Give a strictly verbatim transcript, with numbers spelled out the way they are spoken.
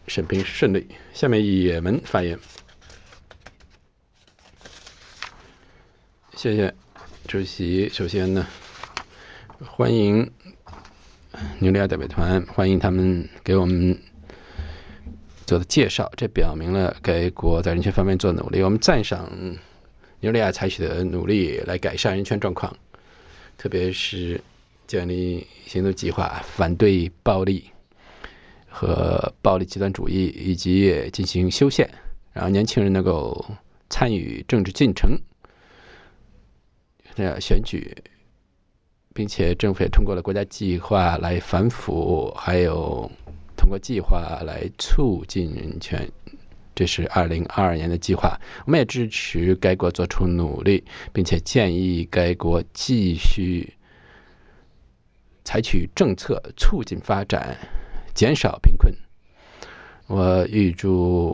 审评顺利。下面也门发言。谢谢主席。首先呢，欢迎尼日利亚代表团，欢迎他们给我们做的介绍，这表明了该国在人权方面做努力。我们赞赏尼日利亚采取的努力来改善人权状况，特别是建立行动计划，反对暴力和暴力极端主义，以及进行修宪，让年轻人能够参与政治进程、选举，并且政府也通过了国家计划来反腐，还有通过计划来促进人权。这是二零二二年的计划。我们也支持该国做出努力，并且建议该国继续采取政策促进发展，减少贫困。我预祝